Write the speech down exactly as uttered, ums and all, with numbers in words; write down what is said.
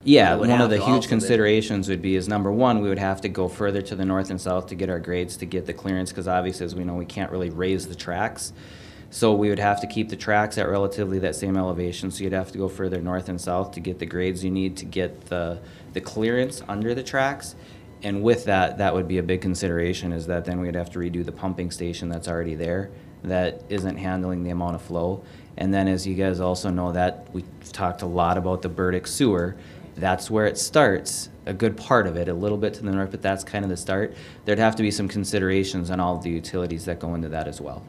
Yeah, would one have of the to huge also then- considerations would be is number one, we would have to go further to the north and south to get our grades, to get the clearance, because obviously, as we know, we can't really raise the tracks. So we would have to keep the tracks at relatively that same elevation, so you'd have to go further north and south to get the grades you need to get the, the clearance under the tracks. And with that, that would be a big consideration, is that then we'd have to redo the pumping station that's already there that isn't handling the amount of flow. And then, as you guys also know, that we've talked a lot about the Burdick sewer. That's where it starts, a good part of it, a little bit to the north, but that's kind of the start. There'd have to be some considerations on all of the utilities that go into that as well.